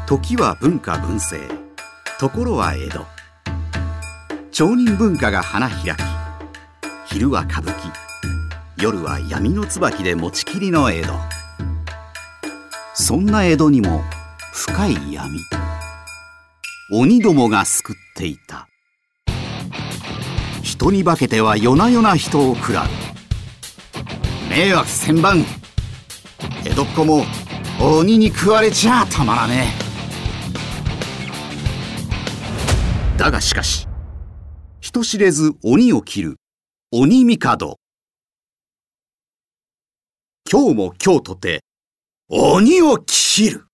時は文化文政、ところは江戸。町人文化が花開き、昼は歌舞伎、夜は闇の椿で持ちきりの江戸。そんな江戸にも深い闇、鬼どもが救っていた。人に化けては夜な夜な人を食らう。迷惑千万。江戸っ子も鬼に食われちゃたまらねえ。だがしかし、人知れず鬼を斬る鬼帝。今日も今日とて鬼を斬る。